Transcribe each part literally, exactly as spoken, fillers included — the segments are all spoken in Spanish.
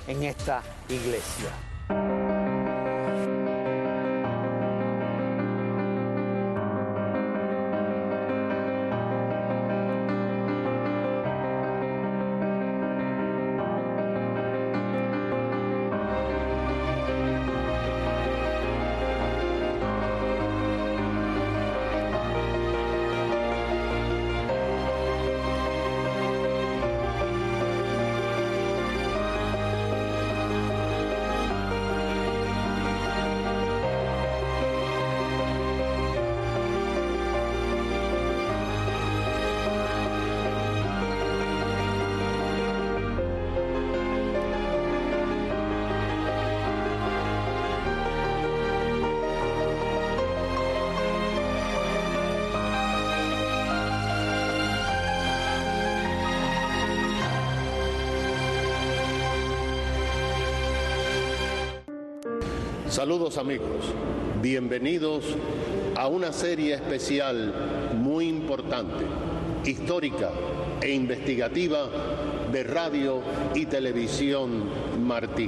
en esta iglesia. Saludos amigos, bienvenidos a una serie especial muy importante, histórica e investigativa de Radio y Televisión Martí.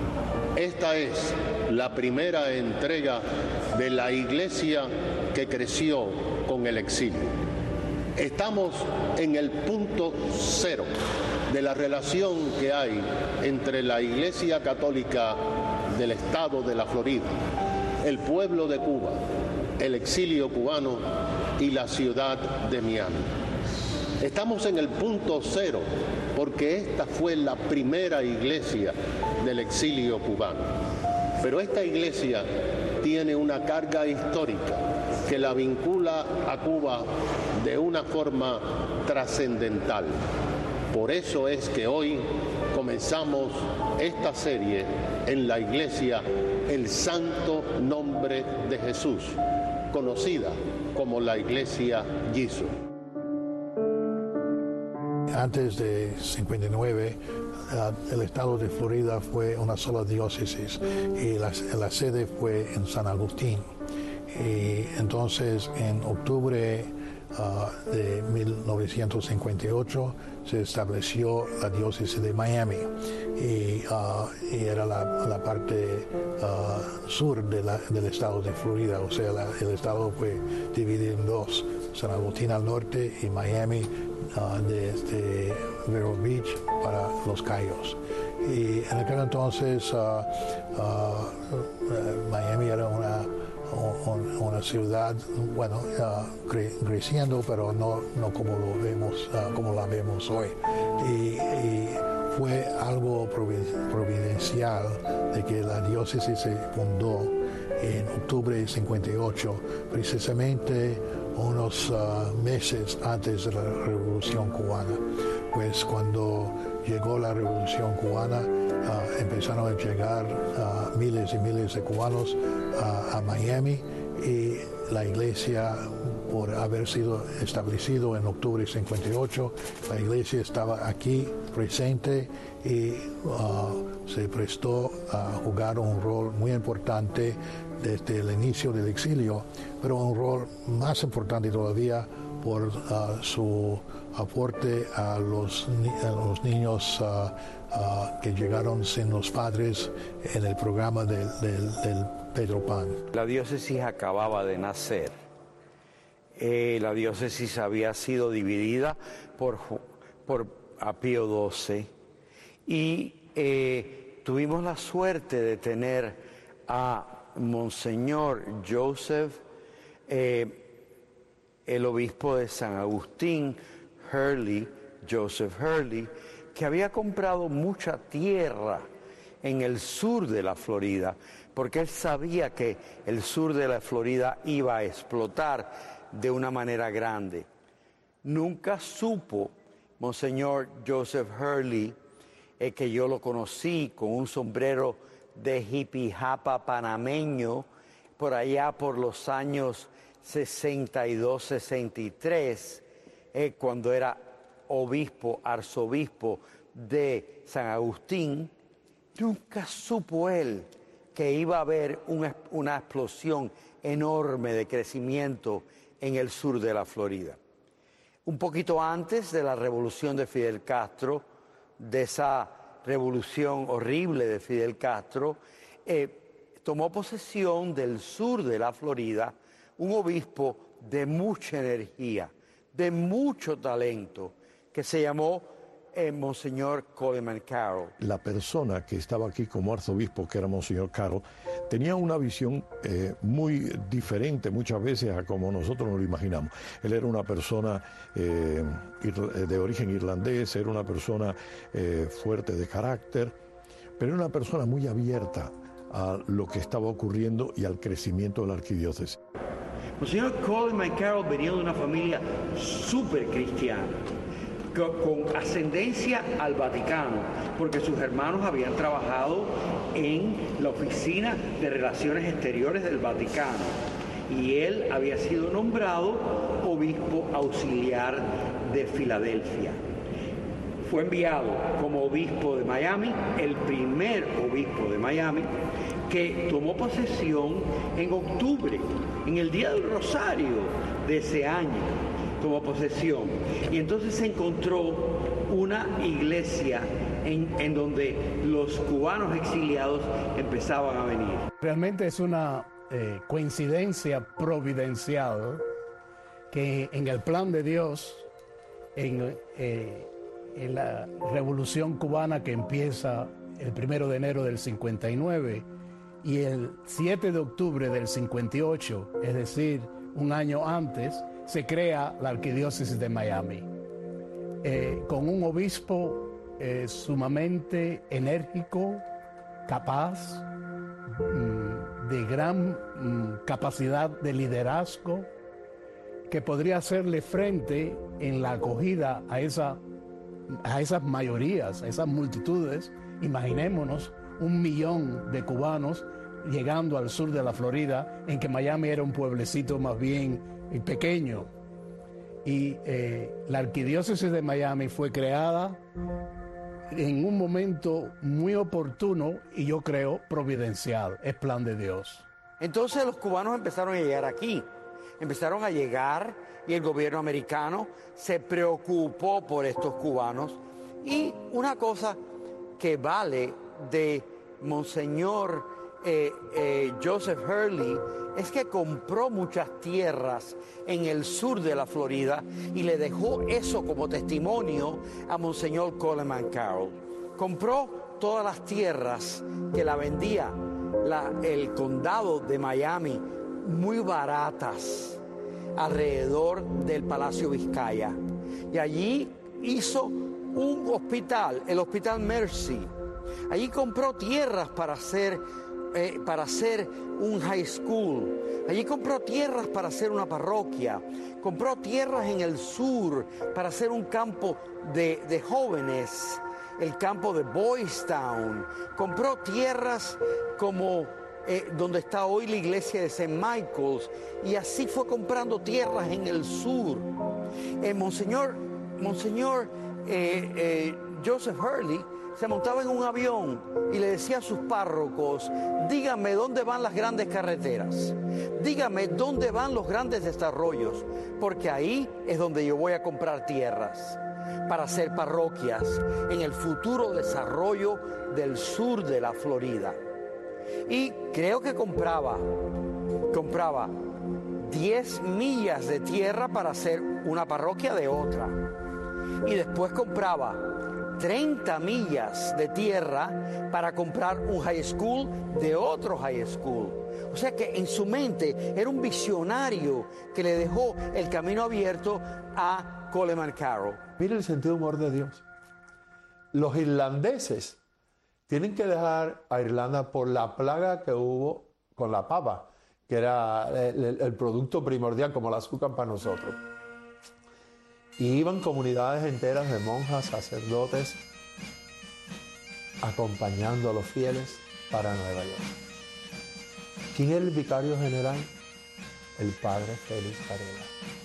Esta es la primera entrega de la iglesia que creció con el exilio. Estamos en el punto cero de la relación que hay entre la Iglesia Católica del Estado de la Florida, el pueblo de Cuba, el exilio cubano y la ciudad de Miami. Estamos en el punto cero porque esta fue la primera iglesia del exilio cubano. Pero esta iglesia tiene una carga histórica que la vincula a Cuba de una forma trascendental. Por eso es que hoy comenzamos esta serie en la iglesia El Santo Nombre de Jesús, conocida como la iglesia Jesús. Antes de cincuenta y nueve, uh, el estado de Florida fue una sola diócesis y la, la sede fue en San Agustín. Y entonces, en octubre uh, de mil novecientos cincuenta y ocho, se estableció la diócesis de Miami y, uh, y era la, la parte uh, sur de la, del estado de Florida, o sea, la, el estado fue dividido en dos, San Agustín al norte y Miami uh, desde Vero Beach para Los Cayos. Y en aquel entonces uh, uh, Miami era una una ciudad, bueno, uh, cre creciendo, pero no, no como lo vemos, uh, como la vemos hoy. Y, y fue algo providencial de que la diócesis se fundó en octubre de cincuenta y ocho, precisamente unos uh, meses antes de la Revolución Cubana. Pues cuando llegó la Revolución Cubana, uh, empezaron a llegar uh, miles y miles de cubanos uh, a Miami, y la iglesia, por haber sido establecido en octubre de cincuenta y ocho, la iglesia estaba aquí presente y uh, se prestó a jugar un rol muy importante desde el inicio del exilio, pero un rol más importante todavía por uh, su aporte a los, ni a los niños uh, uh, que llegaron sin los padres en el programa del, del, del Pedro Pan. La diócesis acababa de nacer. Eh, la diócesis había sido dividida por, por a Pío doce y eh, tuvimos la suerte de tener a Monseñor Joseph, eh, el obispo de San Agustín, Hurley, Joseph Hurley, que había comprado mucha tierra en el sur de la Florida, porque él sabía que el sur de la Florida iba a explotar de una manera grande. Nunca supo Monseñor Joseph Hurley, eh, que yo lo conocí con un sombrero de hippie japa panameño, por allá por los años sesenta y dos, sesenta y tres, eh, cuando era obispo, arzobispo de San Agustín. Nunca supo él que iba a haber una, una explosión enorme de crecimiento en el sur de la Florida. Un poquito antes de la revolución de Fidel Castro, de esa revolución horrible de Fidel Castro, eh, tomó posesión del sur de la Florida un obispo de mucha energía, de mucho talento, que se llamó eh, Monseñor Coleman Carroll. La persona que estaba aquí como arzobispo, que era Monseñor Carroll, tenía una visión eh, muy diferente muchas veces a como nosotros nos lo imaginamos. Él era una persona eh, de origen irlandés, era una persona eh, fuerte de carácter, pero era una persona muy abierta a lo que estaba ocurriendo y al crecimiento de la arquidiócesis. Monseñor Coleman Carroll venía de una familia súper cristiana, con ascendencia al Vaticano, porque sus hermanos habían trabajado en la Oficina de Relaciones Exteriores del Vaticano y él había sido nombrado obispo auxiliar de Filadelfia. Fue enviado como obispo de Miami, el primer obispo de Miami, que tomó posesión en octubre, en el Día del Rosario de ese año. Tomó posesión y entonces se encontró una iglesia en, en donde los cubanos exiliados empezaban a venir. Realmente es una eh, coincidencia providencial que en el plan de Dios, en, eh, en la revolución cubana que empieza el primero de enero del cincuenta y nueve y el siete de octubre del cincuenta y ocho, es decir, un año antes, se crea la arquidiócesis de Miami, eh, con un obispo eh, sumamente enérgico, capaz, mmm, de gran mmm, capacidad de liderazgo, que podría hacerle frente en la acogida a, esa, a esas mayorías, a esas multitudes. Imaginémonos un millón de cubanos llegando al sur de la Florida, en que Miami era un pueblecito más bien pequeño, y eh, la arquidiócesis de Miami fue creada en un momento muy oportuno y yo creo providencial, es plan de Dios. Entonces los cubanos empezaron a llegar aquí, empezaron a llegar y el gobierno americano se preocupó por estos cubanos y una cosa que vale de Monseñor Eh, eh, Joseph Hurley es que compró muchas tierras en el sur de la Florida y le dejó eso como testimonio a Monseñor Coleman Carroll. Compró todas las tierras que la vendía la, el condado de Miami muy baratas alrededor del Palacio Vizcaya y allí hizo un hospital, el Hospital Mercy. Allí compró tierras para hacer Eh, para hacer un high school. Allí compró tierras para hacer una parroquia, compró tierras en el sur para hacer un campo de, de jóvenes, el campo de Boys Town, compró tierras como eh, donde está hoy la iglesia de Saint Michael's, y así fue comprando tierras en el sur. Eh, Monseñor, Monseñor eh, eh, Joseph Hurley se montaba en un avión y le decía a sus párrocos: dígame dónde van las grandes carreteras, dígame dónde van los grandes desarrollos, porque ahí es donde yo voy a comprar tierras para hacer parroquias en el futuro desarrollo del sur de la Florida. Y creo que compraba, compraba diez millas de tierra para hacer una parroquia de otra. Y después compraba treinta millas de tierra para comprar un high school de otro high school. O sea que en su mente era un visionario que le dejó el camino abierto a Coleman Carroll. Mire el sentido de humor de Dios. Los irlandeses tienen que dejar a Irlanda por la plaga que hubo con la papa, que era el, el, el producto primordial como el azúcar para nosotros. Y iban comunidades enteras de monjas, sacerdotes, acompañando a los fieles para Nueva York. ¿Quién era el vicario general? El padre Félix Varela.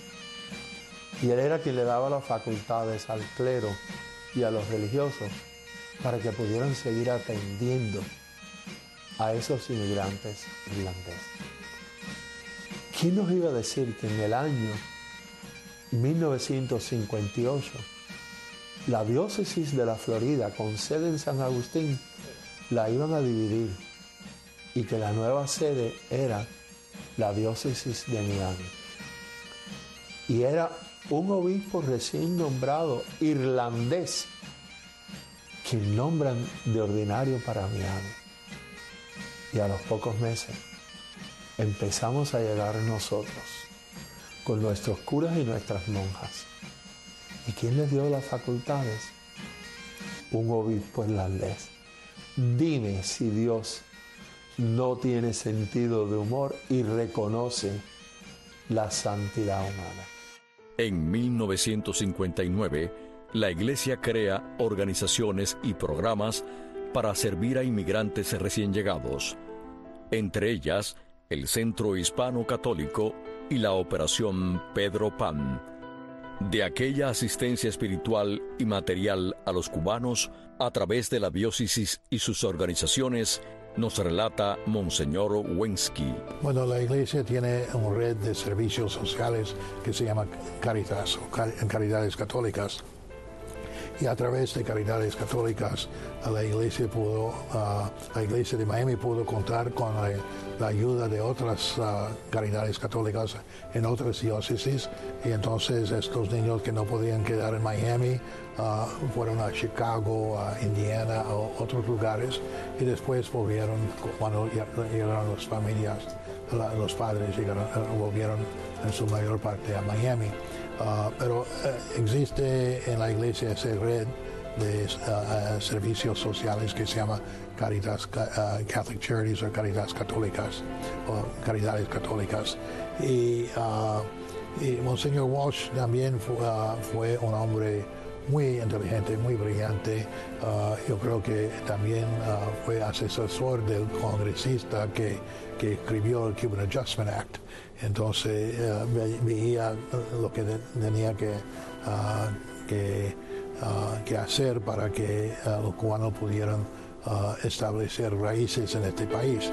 Y él era quien le daba las facultades al clero y a los religiosos para que pudieran seguir atendiendo a esos inmigrantes irlandeses. ¿Quién nos iba a decir que en el año mil novecientos cincuenta y ocho la diócesis de la Florida, con sede en San Agustín, la iban a dividir y que la nueva sede era la diócesis de Miami. Y era un obispo recién nombrado, irlandés, que nombran de ordinario para Miami. Y a los pocos meses empezamos a llegar nosotros, con nuestros curas y nuestras monjas. ¿Y quién les dio las facultades? Un obispo irlandés. Dime si Dios no tiene sentido de humor y reconoce la santidad humana. En mil novecientos cincuenta y nueve, la Iglesia crea organizaciones y programas para servir a inmigrantes recién llegados, entre ellas el Centro Hispano Católico y la Operación Pedro Pan. De aquella asistencia espiritual y material a los cubanos a través de la diócesis y sus organizaciones, nos relata Monseñor Wensky. Bueno, la iglesia tiene una red de servicios sociales que se llama Caritas, o Caridades Católicas. Y a través de Caridades Católicas, la iglesia pudo, uh, la iglesia de Miami pudo contar con la, la ayuda de otras uh, Caridades Católicas en otras diócesis. Y entonces estos niños que no podían quedar en Miami uh, fueron a Chicago, a Indiana, a otros lugares. Y después volvieron, cuando llegaron las familias, la, los padres llegaron, uh, volvieron en su mayor parte a Miami. Uh, pero uh, existe en la iglesia esa red de uh, uh, servicios sociales que se llama Caritas, uh, Catholic Charities o Caritas Católicas o Caridades Católicas. Y, uh, y Monseñor Walsh también fu, uh, fue un hombre muy inteligente, muy brillante. Uh, yo creo que también uh, fue asesor del congresista que, que escribió el Cuban Adjustment Act. Entonces uh, ve, veía lo que de, tenía que, uh, que, uh, que hacer para que uh, los cubanos pudieran uh, establecer raíces en este país.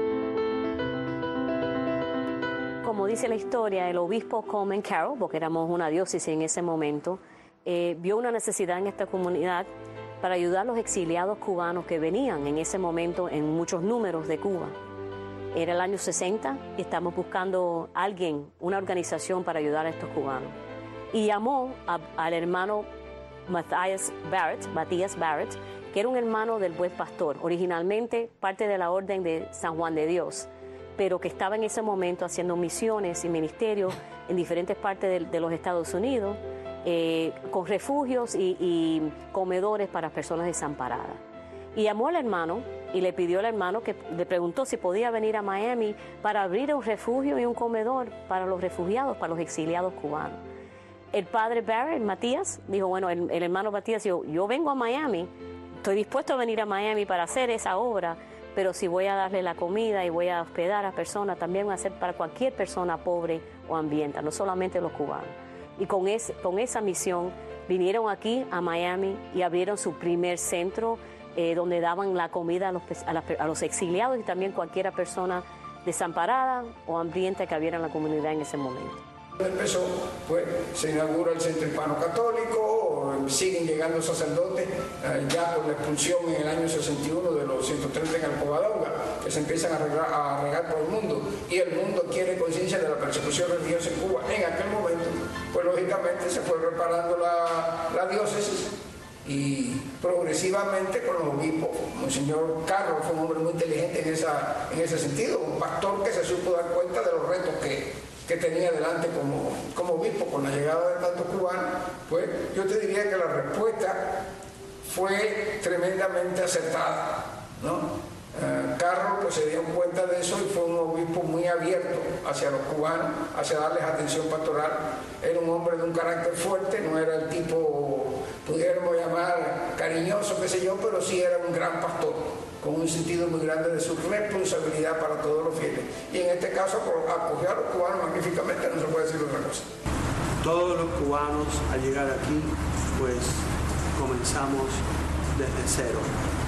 Como dice la historia, el obispo Coleman Carroll, porque éramos una diócesis en ese momento, eh, vio una necesidad en esta comunidad para ayudar a los exiliados cubanos que venían en ese momento en muchos números de Cuba. Era el año sesenta y estamos buscando a alguien, una organización para ayudar a estos cubanos. Y llamó a, al hermano Matthias Barrett, Matías Barrett, que era un hermano del Buen Pastor, originalmente parte de la Orden de San Juan de Dios, pero que estaba en ese momento haciendo misiones y ministerios en diferentes partes de, de los Estados Unidos, eh, con refugios y, y comedores para personas desamparadas. Y llamó al hermano y le pidió al hermano, que le preguntó si podía venir a Miami para abrir un refugio y un comedor para los refugiados, para los exiliados cubanos. El padre Barrett, Matías, dijo, bueno, el, el hermano Matías dijo, yo vengo a Miami, estoy dispuesto a venir a Miami para hacer esa obra, pero si voy a darle la comida y voy a hospedar a personas, también voy a hacer para cualquier persona pobre o hambrienta, no solamente los cubanos. Y con, ese, con esa misión vinieron aquí a Miami y abrieron su primer centro eh, donde daban la comida a los, a, la, a los exiliados y también cualquier persona desamparada o hambrienta que hubiera en la comunidad en ese momento. Empezó, pues se inaugura el Centro Hispano Católico, siguen llegando sacerdotes, eh, ya por la expulsión en el año sesenta y uno de los ciento treinta en Alcobadonga, que se empiezan a regar, a regar por el mundo, y el mundo adquiere conciencia de la persecución religiosa en Cuba. En aquel momento, pues lógicamente se fue reparando la, la diócesis, y progresivamente con los obispos. Monseñor Carlos fue un hombre muy inteligente en, esa, en ese sentido, un pastor que se supo dar cuenta de los retos que, que tenía delante como, como obispo con la llegada de tantos cubanos. Pues yo te diría que la respuesta fue tremendamente acertada, ¿no? Uh, Carlos pues se dio cuenta de eso y fue un obispo muy abierto hacia los cubanos, hacia darles atención pastoral. Era un hombre de un carácter fuerte, no era el tipo, pudiéramos llamar cariñoso, qué sé yo, pero sí era un gran pastor, con un sentido muy grande de su responsabilidad para todos los fieles. Y en este caso acogió a los cubanos magníficamente, no se puede decir otra cosa. Todos los cubanos al llegar aquí, pues comenzamos desde cero.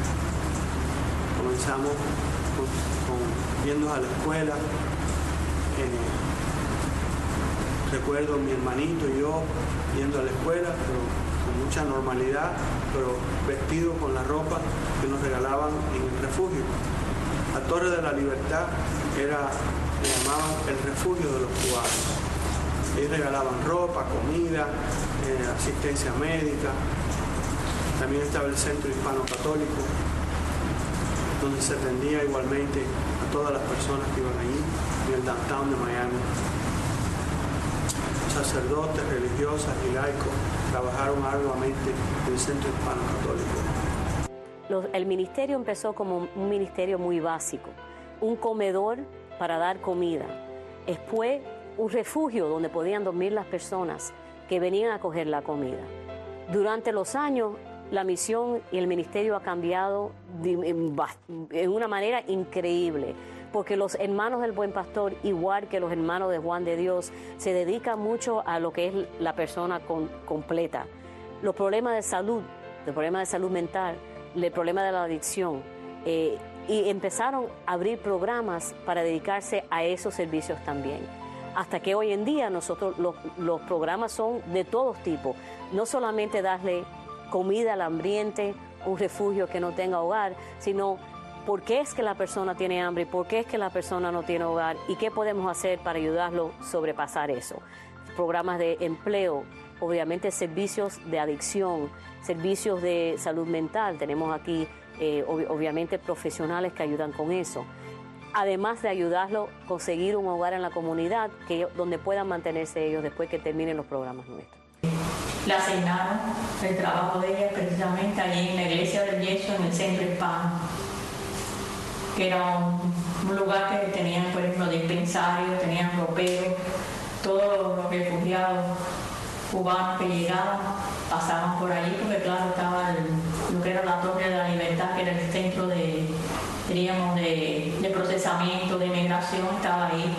Comenzamos con, con, yendo a la escuela. Eh, recuerdo mi hermanito y yo yendo a la escuela, pero mucha normalidad, pero vestidos con la ropa que nos regalaban en el refugio. La Torre de la Libertad era, le llamaban el refugio de los cubanos. Ellos regalaban ropa, comida, eh, asistencia médica. También estaba el Centro Hispano Católico, donde se atendía igualmente a todas las personas que iban allí, en el downtown de Miami. Sacerdotes, religiosas y laicos trabajaron arduamente en el Centro Hispano Católico. Los, el ministerio empezó como un ministerio muy básico, un comedor para dar comida. Después, un refugio donde podían dormir las personas que venían a coger la comida. Durante los años, la misión y el ministerio ha cambiado en una manera increíble, porque los hermanos del Buen Pastor, igual que los hermanos de Juan de Dios, se dedican mucho a lo que es la persona con, completa. Los problemas de salud, los problemas de salud mental, el problema de la adicción, eh, y empezaron a abrir programas para dedicarse a esos servicios también. Hasta que hoy en día nosotros los, los programas son de todos tipos, no solamente darle comida al hambriente, un refugio que no tenga hogar, sino por qué es que la persona tiene hambre, por qué es que la persona no tiene hogar y qué podemos hacer para ayudarlo a sobrepasar eso. Programas de empleo, obviamente servicios de adicción, servicios de salud mental, tenemos aquí eh, ob- obviamente profesionales que ayudan con eso. Además de ayudarlo a conseguir un hogar en la comunidad que, donde puedan mantenerse ellos después que terminen los programas nuestros. Le asignaron el trabajo de ella precisamente allí en la iglesia del Yeso, en el centro hispano, que era un, un lugar que tenían, por ejemplo, dispensarios, tenían roperos, todos los refugiados cubanos que llegaban pasaban por allí, porque claro, estaba el, lo que era la Torre de la Libertad, que era el centro de, diríamos, de, de procesamiento, de migración, estaba ahí.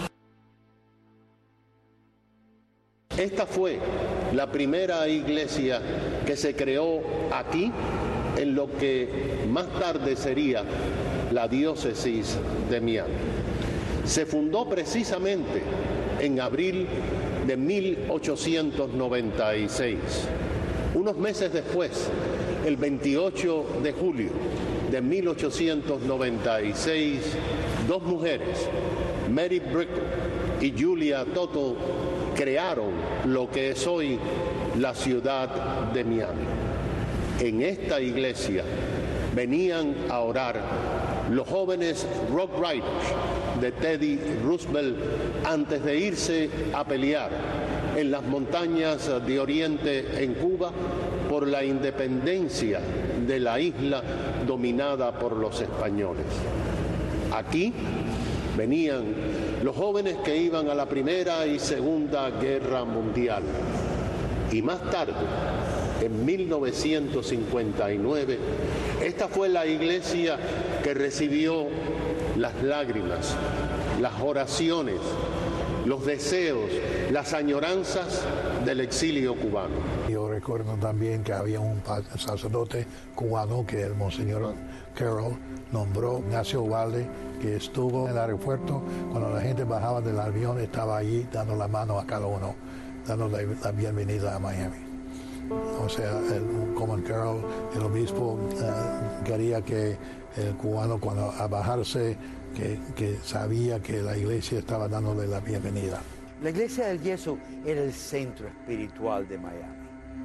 Esta fue la primera iglesia que se creó aquí, en lo que más tarde sería la diócesis de Miami. Se fundó precisamente en abril de mil ochocientos noventa y seis. Unos meses después, el veintiocho de julio de mil ochocientos noventa y seis, dos mujeres, Mary Brickell y Julia Tuttle, crearon lo que es hoy la ciudad de Miami. En esta iglesia venían a orar los jóvenes Rough Riders de Teddy Roosevelt antes de irse a pelear en las montañas de Oriente en Cuba por la independencia de la isla dominada por los españoles. Aquí venían los jóvenes que iban a la Primera y Segunda Guerra Mundial. Y más tarde, en mil novecientos cincuenta y nueve, esta fue la iglesia que recibió las lágrimas, las oraciones, los deseos, las añoranzas del exilio cubano. Yo recuerdo también que había un sacerdote cubano que el Monseñor Carroll nombró, Ignacio Ubalde, que estuvo en el aeropuerto cuando la gente bajaba del avión, estaba allí dando la mano a cada uno, dando la, la bienvenida a Miami. O sea, el, como el Carroll, el obispo uh, quería que el cubano cuando a bajarse, que, que sabía que la iglesia estaba dándole la bienvenida. La iglesia del Yeso era el centro espiritual de Miami.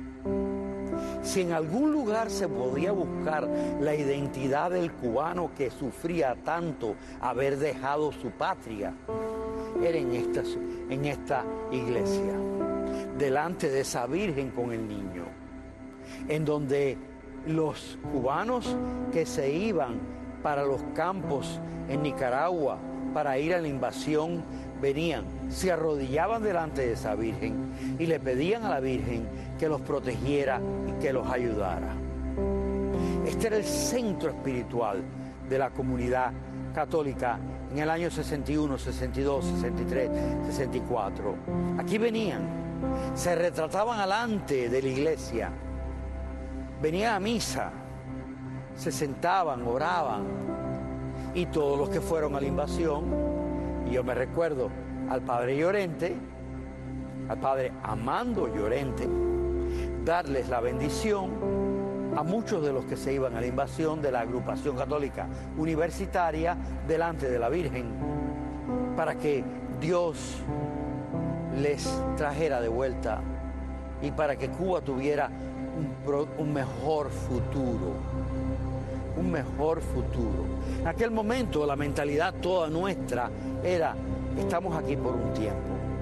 Si en algún lugar se podía buscar la identidad del cubano que sufría tanto haber dejado su patria, era en esta, en esta iglesia, delante de esa Virgen con el niño, en donde los cubanos que se iban para los campos en Nicaragua para ir a la invasión, venían, se arrodillaban delante de esa Virgen y le pedían a la Virgen que los protegiera y que los ayudara. Este era el centro espiritual de la comunidad católica en el año sesenta y uno, sesenta y dos, sesenta y tres, sesenta y cuatro. Aquí venían, se retrataban alante de la iglesia, venían a misa, se sentaban, oraban, y todos los que fueron a la invasión, y yo me recuerdo al padre Llorente, al padre Amando Llorente, darles la bendición a muchos de los que se iban a la invasión de la agrupación católica universitaria delante de la Virgen, para que Dios les trajera de vuelta y para que Cuba tuviera un, pro, un mejor futuro, un mejor futuro. En aquel momento la mentalidad toda nuestra era, estamos aquí por un tiempo.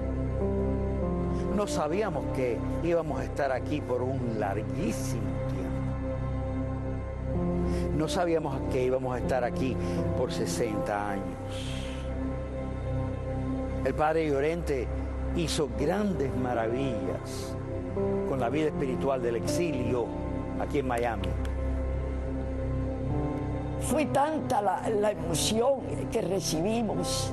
No sabíamos que íbamos a estar aquí por un larguísimo tiempo. No sabíamos que íbamos a estar aquí por sesenta años. El padre Llorente hizo grandes maravillas con la vida espiritual del exilio aquí en Miami. Fue tanta la, la emoción que recibimos.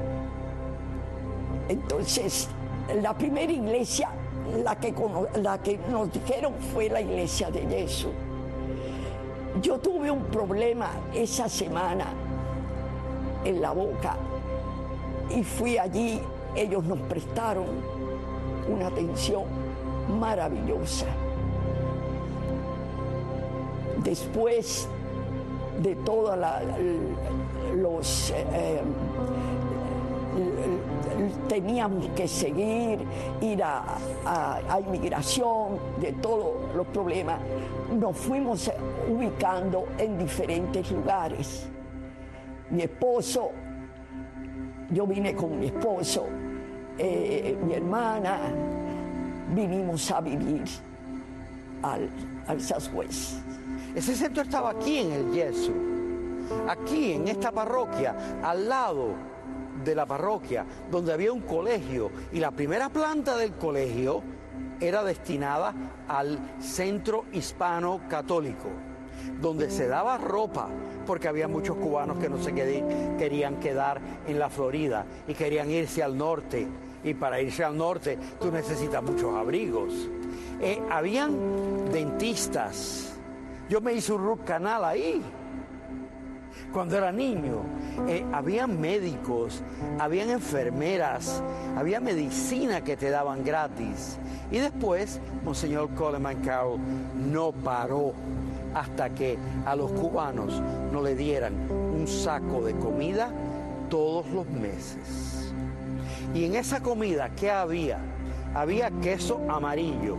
Entonces, la primera iglesia, la que, la que nos dijeron fue la iglesia de Yesu. Yo tuve un problema esa semana en la boca y fui allí. Ellos nos prestaron una atención maravillosa. Después de todos los... Eh, teníamos que seguir, ir a, a, a inmigración, de todos los problemas, nos fuimos ubicando en diferentes lugares. Mi esposo, yo vine con mi esposo, eh, mi hermana, vinimos a vivir al, al Southwest. Ese centro estaba aquí en el Yesu, aquí en esta parroquia, al lado de la parroquia, donde había un colegio, y la primera planta del colegio era destinada al centro hispano católico, donde se daba ropa, porque había muchos cubanos que no se querían quedar en la Florida y querían irse al norte, y para irse al norte tú necesitas muchos abrigos. Eh, habían dentistas, yo me hice un root canal ahí cuando era niño. Eh, habían médicos, habían enfermeras, había medicina que te daban gratis. Y después, Monseñor Coleman Carroll no paró hasta que a los cubanos no le dieran un saco de comida todos los meses. Y en esa comida, ¿qué había? Había queso amarillo.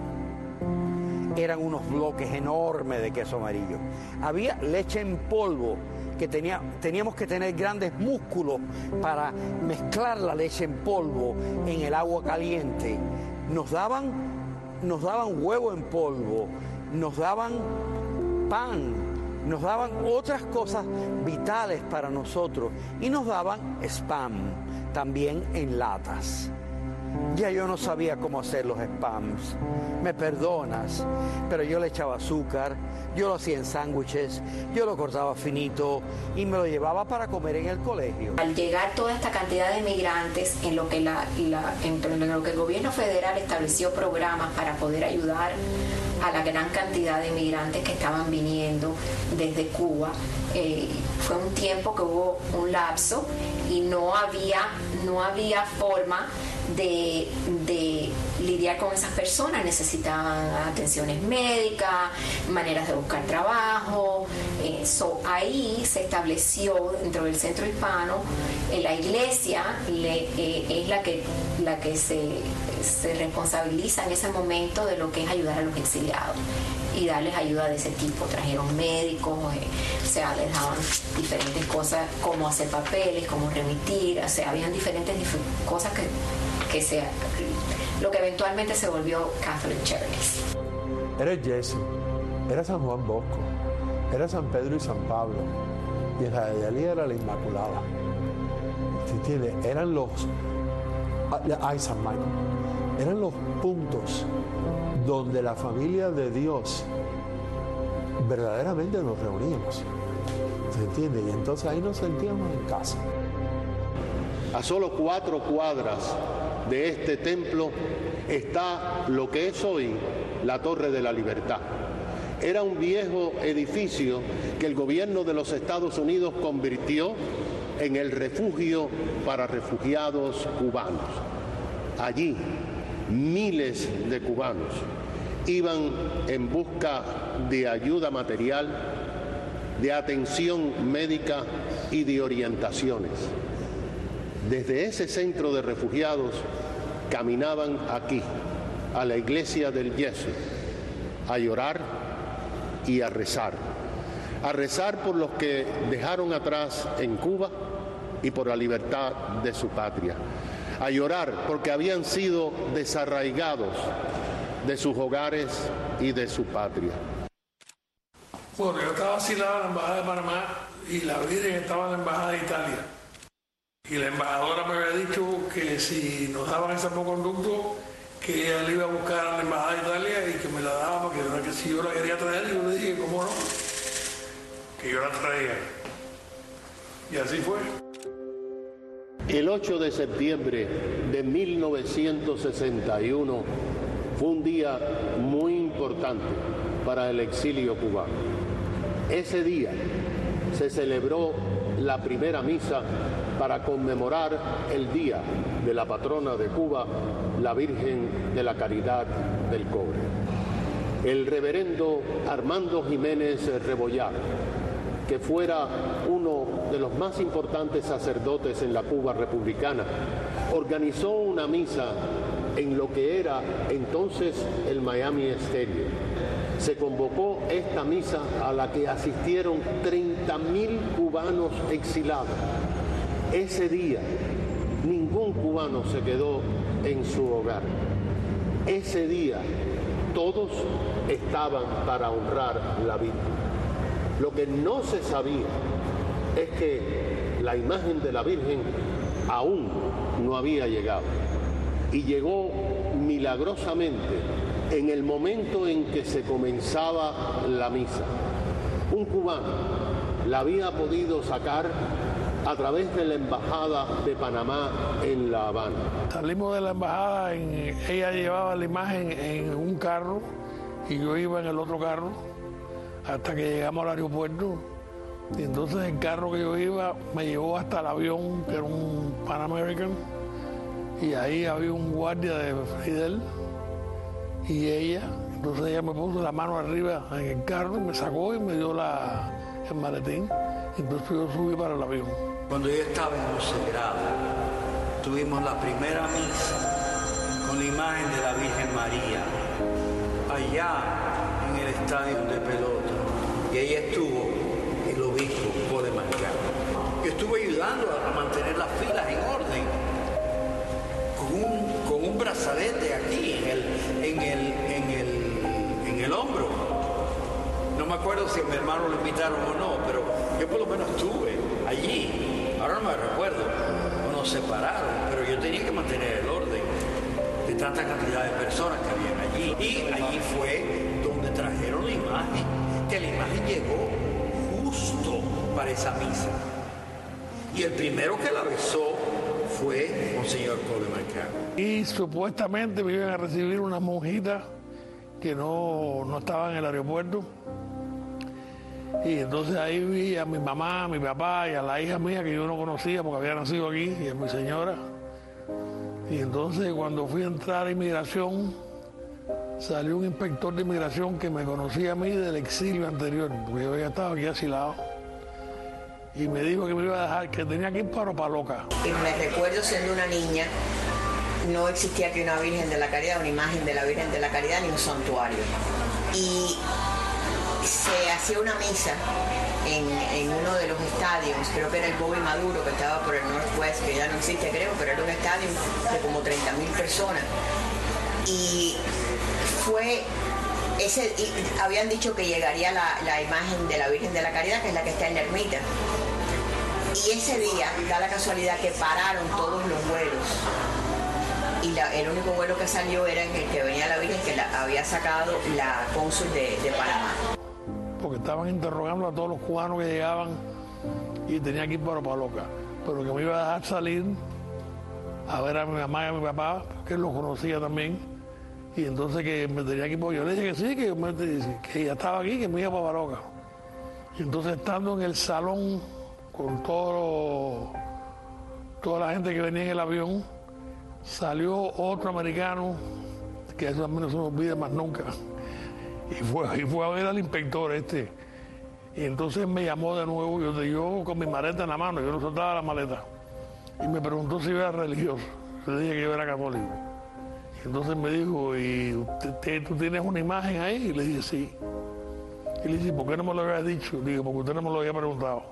Eran unos bloques enormes de queso amarillo. Había leche en polvo, que tenía, teníamos que tener grandes músculos para mezclar la leche en polvo en el agua caliente. Nos daban, nos daban huevo en polvo, nos daban pan, nos daban otras cosas vitales para nosotros y nos daban spam, también en latas. Ya yo no sabía cómo hacer los spams, me perdonas, pero yo le echaba azúcar, yo lo hacía en sándwiches, yo lo cortaba finito y me lo llevaba para comer en el colegio. Al llegar toda esta cantidad de migrantes, en lo que, la, la, en lo que el gobierno federal estableció programas para poder ayudar a la gran cantidad de migrantes que estaban viniendo desde Cuba, eh, fue un tiempo que hubo un lapso y no había, no había forma De, de lidiar con esas personas. Necesitaban atenciones médicas, maneras de buscar trabajo. Eh, so, ahí se estableció dentro del centro hispano, eh, la iglesia le, eh, es la que, la que se, se responsabiliza en ese momento de lo que es ayudar a los exiliados y darles ayuda de ese tipo. Trajeron médicos, eh, o sea, les daban diferentes cosas, como hacer papeles, como remitir, o sea, habían diferentes dif- cosas que que sea lo que eventualmente se volvió Catholic Charities. Era el Yesu, era San Juan Bosco, era San Pedro y San Pablo, y en Jayalía era la Inmaculada. ¿Se entiende? Eran los, ay, San Michael, eran los puntos donde la familia de Dios verdaderamente nos reuníamos. ¿Se entiende? Y entonces ahí nos sentíamos en casa. A solo cuatro cuadras de este templo está lo que es hoy la Torre de la Libertad. Era un viejo edificio que el gobierno de los Estados Unidos convirtió en el refugio para refugiados cubanos. Allí, miles de cubanos iban en busca de ayuda material, de atención médica y de orientaciones. Desde ese centro de refugiados caminaban aquí, a la iglesia del Yeso, a llorar y a rezar. A rezar por los que dejaron atrás en Cuba y por la libertad de su patria. A llorar porque habían sido desarraigados de sus hogares y de su patria. Bueno, yo estaba asilado en la Embajada de Panamá y la Virgen estaba en la Embajada de Italia. Y la embajadora me había dicho que si nos daban el salvoconducto, que ella le iba a buscar a la Embajada de Italia y que me la daba, porque era que si yo la quería traer, yo le dije, ¿cómo no? Que yo la traía. Y así fue. El ocho de septiembre de mil novecientos sesenta y uno fue un día muy importante para el exilio cubano. Ese día se celebró la primera misa para conmemorar el día de la patrona de Cuba, la Virgen de la Caridad del Cobre. El reverendo Armando Jiménez Rebollar, que fuera uno de los más importantes sacerdotes en la Cuba republicana, organizó una misa en lo que era entonces el Miami Stereo. Se convocó esta misa a la que asistieron treinta mil cubanos exilados. Ese día ningún cubano se quedó en su hogar. Ese día todos estaban para honrar la Virgen. Lo que no se sabía es que la imagen de la Virgen aún no había llegado y llegó milagrosamente en el momento en que se comenzaba la misa. Un cubano la había podido sacar a través de la Embajada de Panamá en La Habana. Salimos de la embajada, en, ella llevaba la imagen en un carro y yo iba en el otro carro hasta que llegamos al aeropuerto. Y entonces el carro que yo iba me llevó hasta el avión, que era un Pan American, y ahí había un guardia de Fidel y ella. Entonces ella me puso la mano arriba en el carro y me sacó y me dio la, el maletín. Entonces yo subí para el avión. Cuando yo estaba en once grado, tuvimos la primera misa con la imagen de la Virgen María allá en el estadio de pelota. Y ahí estuvo el obispo Coleman Caro. Yo estuve ayudando a mantener las filas en orden con un, con un brazalete aquí en el, en el, en el, en el hombro. No me acuerdo si a mi hermano lo invitaron o no, pero yo por lo menos estuve allí. Ahora no me recuerdo, o nos separaron, pero yo tenía que mantener el orden de tanta cantidad de personas que habían allí. Y allí fue donde trajeron la imagen, que la imagen llegó justo para esa misa. Y el primero que la besó fue Monseñor Coleman Caro. Y supuestamente me iban a recibir unas monjitas que no, no estaban en el aeropuerto. Y entonces ahí vi a mi mamá, a mi papá y a la hija mía que yo no conocía porque había nacido aquí, y a mi señora. Y entonces cuando fui a entrar a inmigración, salió un inspector de inmigración que me conocía a mí del exilio anterior, porque yo había estado aquí asilado. Y me dijo que me iba a dejar, que tenía que ir para Opaloca. Y me recuerdo siendo una niña, no existía aquí una Virgen de la Caridad, una imagen de la Virgen de la Caridad ni un santuario. Y se hacía una misa en, en uno de los estadios, creo que era el Bobby Maduro, que estaba por el Northwest, que ya no existe creo, pero era un estadio de como treinta mil personas. Y fue, ese, y habían dicho que llegaría la, la imagen de la Virgen de la Caridad, que es la que está en la ermita. Y ese día, da la casualidad que pararon todos los vuelos. Y la, el único vuelo que salió era en el que venía la Virgen, que la había sacado la cónsul de, de Panamá. Porque estaban interrogando a todos los cubanos que llegaban y tenía que ir para Opaloca. Pero que me iba a dejar salir a ver a mi mamá y a mi papá, que él los conocía también. Y entonces que me tenía que ir para... Yo le dije que sí, que, yo me, que ya estaba aquí, que me iba para Opaloca. Y entonces estando en el salón con todo, toda la gente que venía en el avión, salió otro americano que eso a mí no se me olvida más nunca. Y fue, y fue a ver al inspector este. Y entonces me llamó de nuevo, yo, yo con mi maleta en la mano, yo no soltaba la maleta. Y me preguntó si yo era religioso. Yo le dije que yo era católico. Y entonces me dijo, ¿y usted, tú tienes una imagen ahí? Y le dije, sí. Y le dije, ¿por qué no me lo habías dicho? Le dije, porque usted no me lo había preguntado.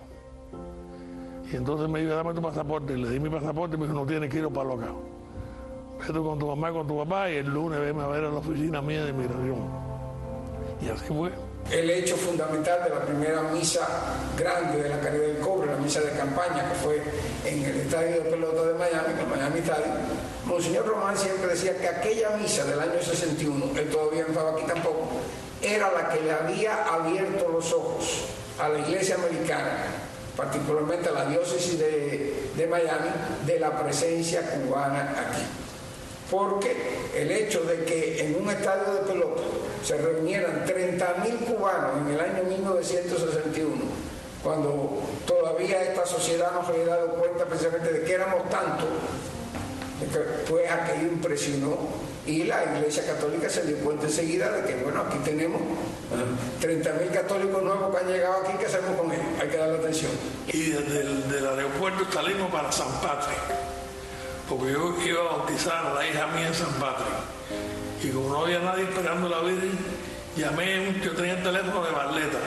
Y entonces me dijo, dame tu pasaporte. Y le di mi pasaporte y me dijo, no tienes que ir para loca. Vete con tu mamá y con tu papá y el lunes venme a ver a la oficina mía de inmigración. Y así fue. El hecho fundamental de la primera misa grande de la Caridad del Cobre, la misa de campaña que fue en el estadio de pelota de Miami, el Miami Stadium, Monseñor Román siempre decía que aquella misa del año sesenta y uno, él todavía no estaba aquí tampoco, era la que le había abierto los ojos a la iglesia americana, particularmente a la diócesis de, de Miami, de la presencia cubana aquí. Porque el hecho de que en un estadio de pelota se reunieran treinta mil cubanos en el año mil novecientos sesenta y uno, cuando todavía esta sociedad no se había dado cuenta precisamente de que éramos tantos, pues aquello impresionó y la Iglesia Católica se dio cuenta enseguida de que, bueno, aquí tenemos treinta mil católicos nuevos que han llegado aquí, ¿qué hacemos con ellos? Hay que darle atención. Y desde el del aeropuerto salimos para San Patrick, porque yo iba a bautizar a la hija mía en San Patrick. Y como no había nadie esperando la Virgen, llamé, yo tenía el teléfono de Barleta,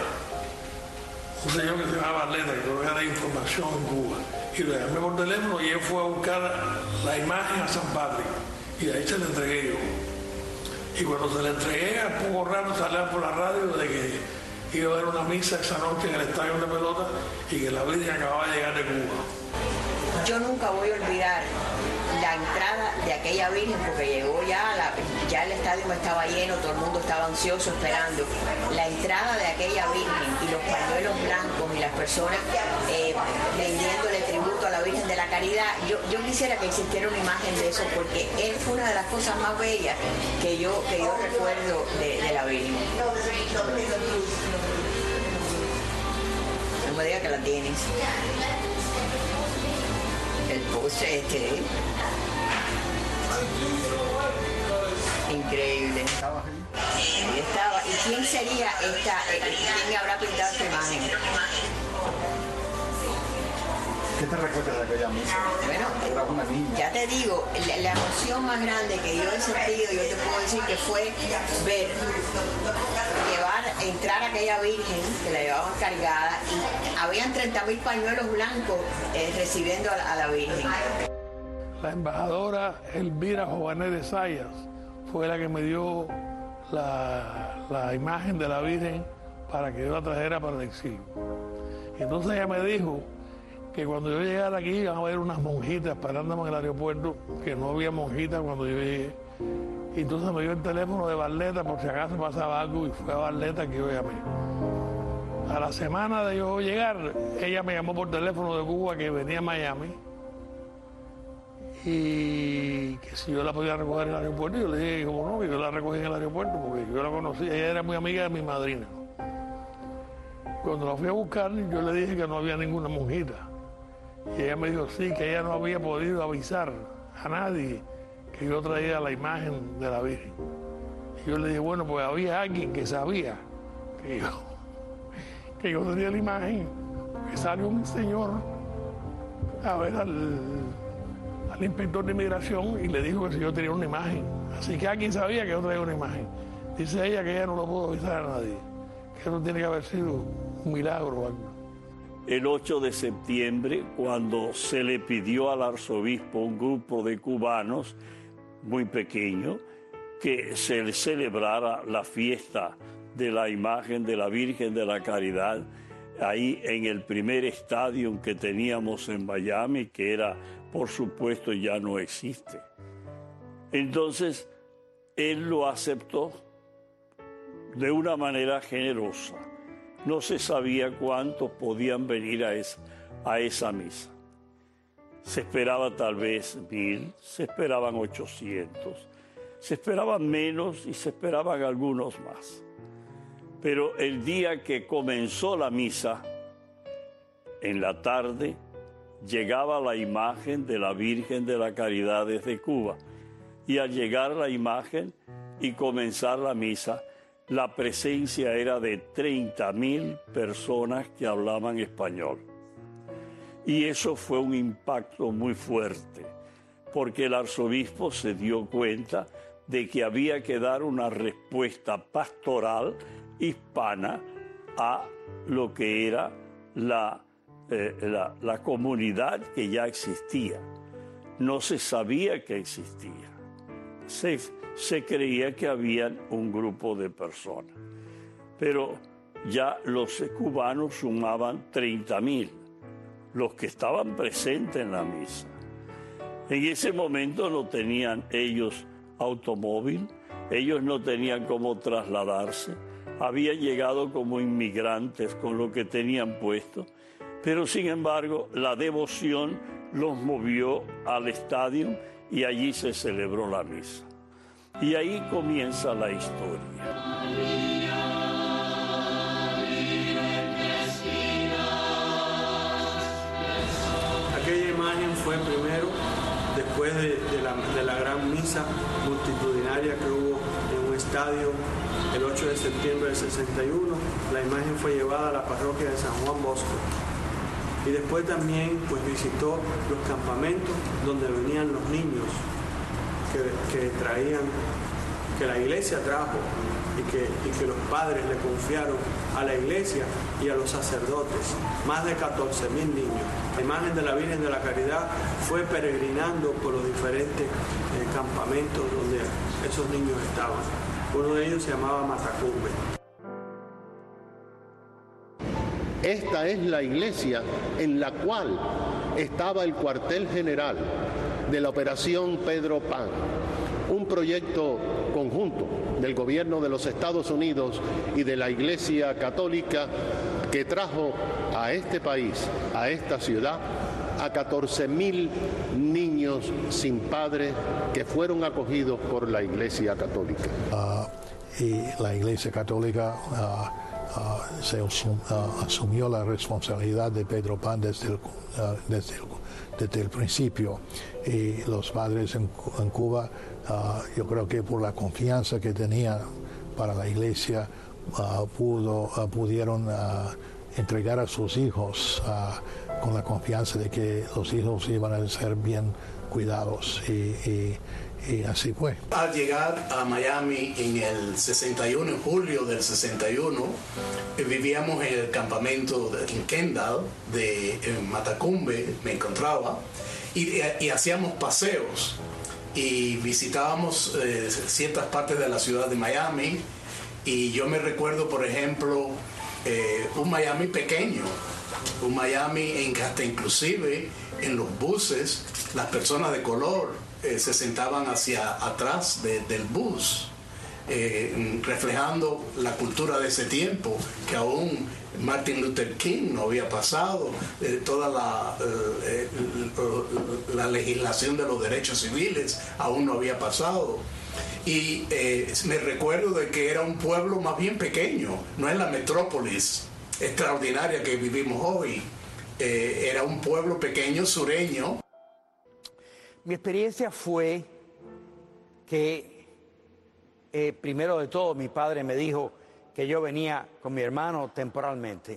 un señor que se llamaba Barleta, que creo que era información en Cuba. Y lo llamé por teléfono y él fue a buscar la imagen a San Patrick. Y ahí se la entregué yo. Y cuando se la entregué, al poco rato salía por la radio de que iba a haber una misa esa noche en el estadio de pelota y que la Virgen acababa de llegar de Cuba. Yo nunca voy a olvidar la entrada de aquella Virgen, porque llegó ya, la, ya el estadio estaba lleno, todo el mundo estaba ansioso esperando. La entrada de aquella Virgen y los pañuelos blancos y las personas eh, rendiéndole tributo a la Virgen de la Caridad. Yo, yo quisiera que existiera una imagen de eso, porque él fue una de las cosas más bellas que yo, que yo recuerdo de, de la Virgen. No me digas que la tienes. El postre este. Increíble. Ahí estaba. ¿Y quién sería esta? ¿Quién habrá pintado esta imagen? ¿Qué te recuerdas de aquella misa? Bueno, era una niña. Ya te digo, la, la emoción más grande que yo he sentido, yo te puedo decir que fue ver, llevar, entrar a aquella Virgen, que la llevaban cargada, y habían treinta mil pañuelos blancos eh, recibiendo a la, a la Virgen. La embajadora Elvira Jované de Sayas fue la que me dio la, la imagen de la Virgen para que yo la trajera para el exilio. Y entonces ella me dijo que cuando yo llegara aquí iban a haber unas monjitas esperándome en el aeropuerto, que no había monjitas cuando yo llegué. Y entonces me dio el teléfono de Barleta por si acaso pasaba algo, y fue a Barleta que yo llamé. A la semana de yo llegar, ella me llamó por teléfono de Cuba que venía a Miami y que si yo la podía recoger en el aeropuerto. Yo le dije que como no, que yo la recogí en el aeropuerto porque yo la conocía, ella era muy amiga de mi madrina. Cuando la fui a buscar, yo le dije que no había ninguna monjita. Y ella me dijo sí, que ella no había podido avisar a nadie que yo traía la imagen de la Virgen. Y yo le dije, bueno, pues había alguien que sabía que yo, que yo tenía la imagen, que salió un señor a ver al, al inspector de inmigración y le dijo que si yo tenía una imagen. Así que alguien sabía que yo traía una imagen. Dice ella que ella no lo pudo avisar a nadie, que eso tiene que haber sido un milagro o algo. El ocho de septiembre, cuando se le pidió al arzobispo, un grupo de cubanos muy pequeño, que se le celebrara la fiesta de la imagen de la Virgen de la Caridad, ahí en el primer estadio que teníamos en Miami, que era, por supuesto, ya no existe. Entonces, él lo aceptó de una manera generosa. No se sabía cuántos podían venir a esa, a esa misa. Se esperaba tal vez mil, se esperaban ochocientos, se esperaban menos y se esperaban algunos más. Pero el día que comenzó la misa, en la tarde, llegaba la imagen de la Virgen de la Caridad desde Cuba. Y al llegar la imagen, y comenzar la misa, la presencia era de treinta mil personas que hablaban español. Y eso fue un impacto muy fuerte, porque el arzobispo se dio cuenta de que había que dar una respuesta pastoral hispana a lo que era la, eh, la, la comunidad que ya existía. No se sabía que existía. Se, se creía que había un grupo de personas. Pero ya los cubanos sumaban treinta mil, los que estaban presentes en la misa. En ese momento no tenían ellos automóvil, ellos no tenían cómo trasladarse, habían llegado como inmigrantes con lo que tenían puesto, pero sin embargo la devoción los movió al estadio y allí se celebró la misa. Y ahí comienza la historia. Aquella imagen fue primero, después de, de, la, de la gran misa multitudinaria que hubo en un estadio el ocho de septiembre del sesenta y uno, la imagen fue llevada a la parroquia de San Juan Bosco. Y después también pues, visitó los campamentos donde venían los niños que, que traían, que la iglesia trajo y que, y que los padres le confiaron a la iglesia y a los sacerdotes, más de catorce mil niños. La imagen de la Virgen de la Caridad fue peregrinando por los diferentes eh, campamentos donde esos niños estaban. Uno de ellos se llamaba Matacumbe. Esta es la iglesia en la cual estaba el cuartel general de la Operación Pedro Pan, un proyecto conjunto del gobierno de los Estados Unidos y de la Iglesia Católica que trajo a este país, a esta ciudad, a catorce mil niños sin padre que fueron acogidos por la Iglesia Católica. Uh, y la Iglesia Católica uh, Uh, se asum, uh, asumió la responsabilidad de Pedro Pan desde el, uh, desde el, desde el principio. Y los padres en, en Cuba, uh, yo creo que por la confianza que tenían para la iglesia, uh, pudo, uh, pudieron uh, entregar a sus hijos uh, con la confianza de que los hijos iban a ser bien cuidados. Y, y, Y así fue. Al llegar a Miami en el sesenta y uno, en julio del sesenta y uno, eh, vivíamos en el campamento de en Kendall, de en Matacumbe, me encontraba, y, y hacíamos paseos y visitábamos eh, ciertas partes de la ciudad de Miami. Y yo me recuerdo, por ejemplo, eh, un Miami pequeño, un Miami en que hasta inclusive en los buses las personas de color Eh, se sentaban hacia atrás de, del bus, eh, reflejando la cultura de ese tiempo, que aún Martin Luther King no había pasado, eh, toda la, eh, la legislación de los derechos civiles aún no había pasado. Y eh, me recuerdo de que era un pueblo más bien pequeño, no es la metrópolis extraordinaria que vivimos hoy, eh, era un pueblo pequeño sureño. Mi experiencia fue que, eh, primero de todo, mi padre me dijo que yo venía con mi hermano temporalmente.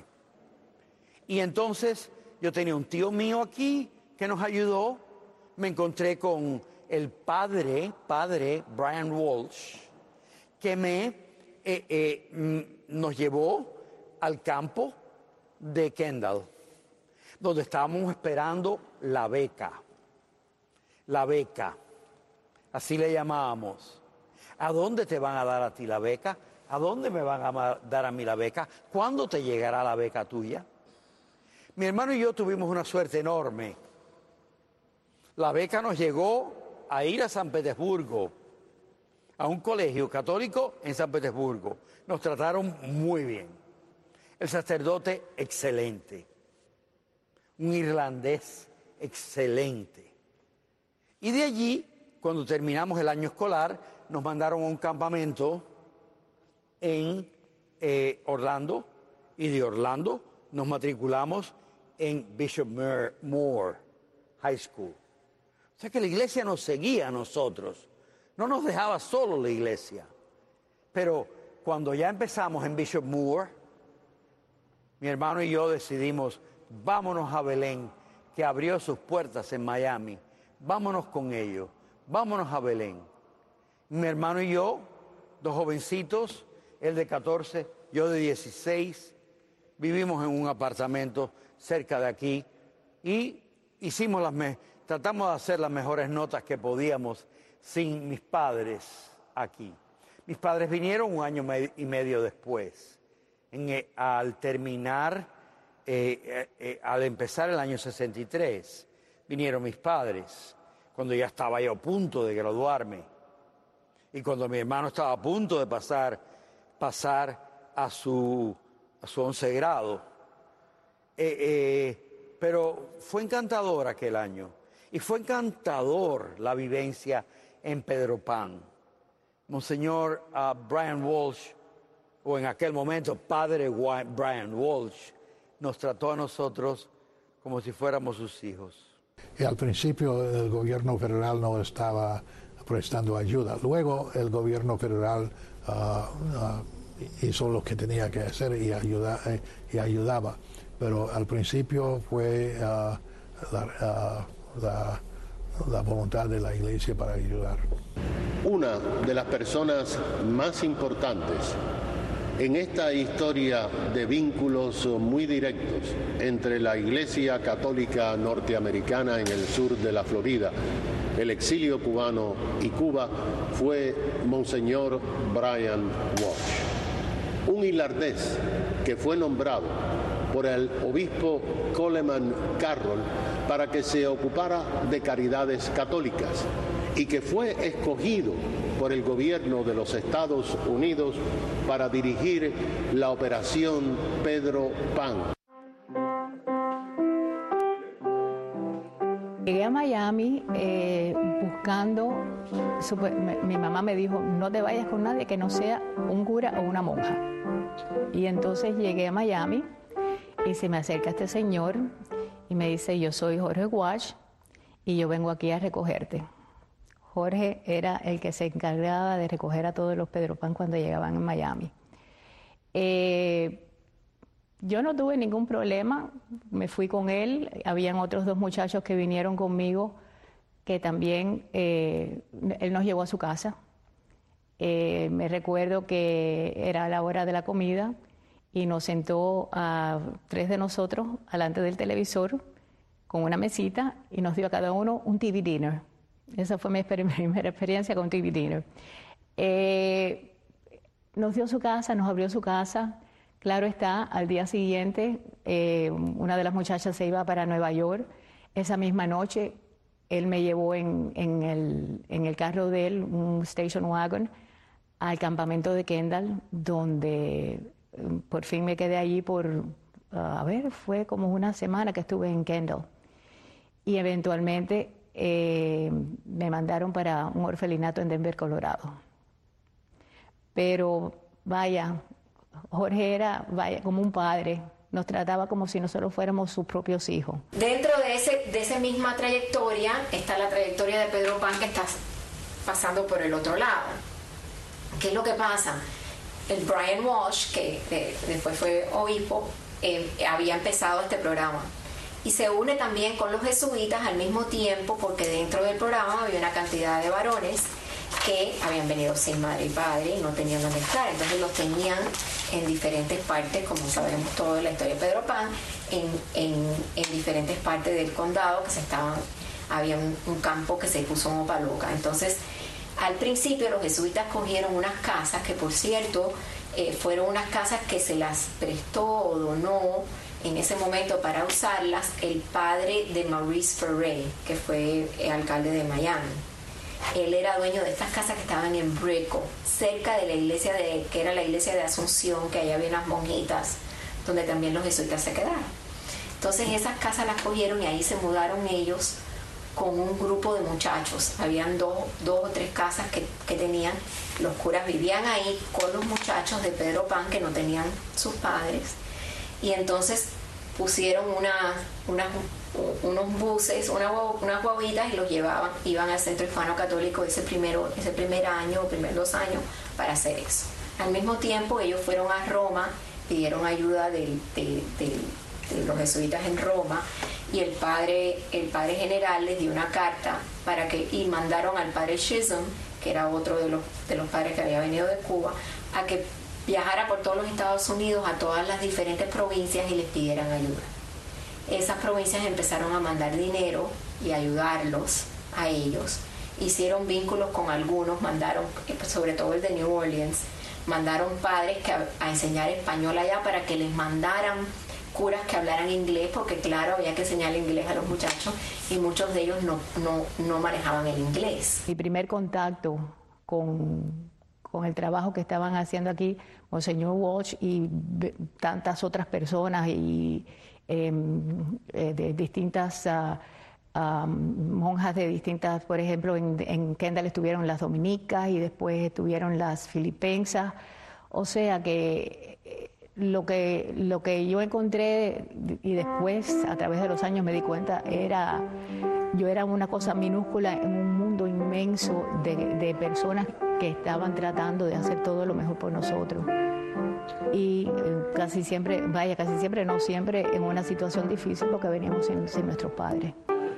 Y entonces yo tenía un tío mío aquí que nos ayudó. Me encontré con el padre, padre Brian Walsh, que me, eh, eh, nos llevó al campo de Kendall, donde estábamos esperando la beca. La beca, así le llamábamos. ¿A dónde te van a dar a ti la beca? ¿A dónde me van a dar a mí la beca? ¿Cuándo te llegará la beca tuya? Mi hermano y yo tuvimos una suerte enorme. La beca nos llegó a ir a San Petersburgo, a un colegio católico en San Petersburgo. Nos trataron muy bien. El sacerdote, excelente. Un irlandés, excelente. Y de allí, cuando terminamos el año escolar, nos mandaron a un campamento en eh, Orlando, y de Orlando nos matriculamos en Bishop Moore High School. O sea que la iglesia nos seguía a nosotros, no nos dejaba solo la iglesia. Pero cuando ya empezamos en Bishop Moore, mi hermano y yo decidimos, vámonos a Belén, que abrió sus puertas en Miami. Vámonos con ellos, vámonos a Belén. Mi hermano y yo, dos jovencitos, él de catorce, yo de dieciséis, vivimos en un apartamento cerca de aquí y hicimos las me- tratamos de hacer las mejores notas que podíamos sin mis padres aquí. Mis padres vinieron un año me- y medio después. En, eh, al terminar, eh, eh, eh, al empezar el año sesenta y tres, vinieron mis padres, cuando ya estaba yo a punto de graduarme y cuando mi hermano estaba a punto de pasar, pasar a su, a su once grado. Eh, eh, pero fue encantador aquel año y fue encantador la vivencia en Pedro Pan. Monseñor uh, Brian Walsh, o en aquel momento Padre Brian Walsh, nos trató a nosotros como si fuéramos sus hijos. Y al principio el gobierno federal no estaba prestando ayuda. Luego el gobierno federal uh, uh, hizo lo que tenía que hacer y, ayuda, eh, y ayudaba. Pero al principio fue uh, la, uh, la, la voluntad de la iglesia para ayudar. Una de las personas más importantes en esta historia de vínculos muy directos entre la Iglesia Católica Norteamericana en el sur de la Florida, el exilio cubano y Cuba, fue Monseñor Brian Walsh, un irlandés que fue nombrado por el obispo Coleman Carroll para que se ocupara de caridades católicas y que fue escogido por el gobierno de los Estados Unidos para dirigir la operación Pedro Pan. Llegué a Miami eh, buscando, super, mi, mi mamá me dijo, no te vayas con nadie que no sea un cura o una monja. Y entonces llegué a Miami y se me acerca este señor y me dice, yo soy Jorge Walsh y yo vengo aquí a recogerte. Jorge era el que se encargaba de recoger a todos los Pedro Pan cuando llegaban en Miami. Eh, yo no tuve ningún problema, me fui con él, habían otros dos muchachos que vinieron conmigo, que también eh, él nos llevó a su casa. Eh, me recuerdo que era la hora de la comida y nos sentó a tres de nosotros delante del televisor con una mesita y nos dio a cada uno un T V dinner. Esa fue mi primera experiencia con T V dinner. Eh, nos dio su casa, nos abrió su casa. Claro está, al día siguiente eh, una de las muchachas se iba para Nueva York. Esa misma noche él me llevó en, en, el, en el carro de él, un station wagon, al campamento de Kendall, donde por fin me quedé allí por, uh, a ver, fue como una semana que estuve en Kendall. Y eventualmente eh, me mandaron para un orfelinato en Denver, Colorado. Pero vaya, Jorge era vaya, como un padre, nos trataba como si nosotros fuéramos sus propios hijos. Dentro de, ese, de esa misma trayectoria está la trayectoria de Pedro Pan, que está pasando por el otro lado. ¿Qué es lo que pasa? El Brian Walsh, que eh, después fue obispo, eh, había empezado este programa y se une también con los jesuitas al mismo tiempo, porque dentro del programa había una cantidad de varones que habían venido sin madre y padre y no tenían dónde estar, entonces los tenían en diferentes partes, como sabemos todo de la historia de Pedro Pan, en, en, en diferentes partes del condado, que se estaban, había un, un campo que se puso en Opaloca. Entonces, al principio los jesuitas cogieron unas casas que, por cierto, eh, fueron unas casas que se las prestó o donó en ese momento para usarlas el padre de Maurice Ferré, que fue el alcalde de Miami. Él era dueño de estas casas que estaban en Brickell, cerca de la iglesia de, que era la iglesia de Asunción, que allá había unas monjitas, donde también los jesuitas se quedaron. Entonces esas casas las cogieron y ahí se mudaron ellos con un grupo de muchachos. Habían dos, dos o tres casas que, que tenían, los curas vivían ahí con los muchachos de Pedro Pan que no tenían sus padres, y entonces pusieron una, una, unos buses, una, unas guaguitas y los llevaban, iban al Centro Hispano Católico ese, primero, ese primer año o primer dos años para hacer eso. Al mismo tiempo ellos fueron a Roma, pidieron ayuda del, de, de, de los jesuitas en Roma, y el padre, el padre general les dio una carta para que, y mandaron al padre Chisholm, que era otro de los, de los padres que había venido de Cuba, a que viajara por todos los Estados Unidos, a todas las diferentes provincias, y les pidieran ayuda. Esas provincias empezaron a mandar dinero y ayudarlos a ellos. Hicieron vínculos con algunos, mandaron, sobre todo el de New Orleans, mandaron padres que a, a enseñar español allá para que les mandaran curas que hablaran inglés, porque claro, había que enseñar inglés a los muchachos y muchos de ellos no, no, no manejaban el inglés. Mi primer contacto con, con el trabajo que estaban haciendo aquí, Monseñor Walsh y tantas otras personas y eh, de distintas uh, um, monjas de distintas, por ejemplo, en, en Kendall estuvieron las dominicas y después estuvieron las filipensas, o sea que Lo que, lo que yo encontré y después a través de los años me di cuenta era, yo era una cosa minúscula en un mundo inmenso de, de personas que estaban tratando de hacer todo lo mejor por nosotros. Y casi siempre, vaya, casi siempre, no siempre, en una situación difícil porque veníamos sin, sin nuestros padres.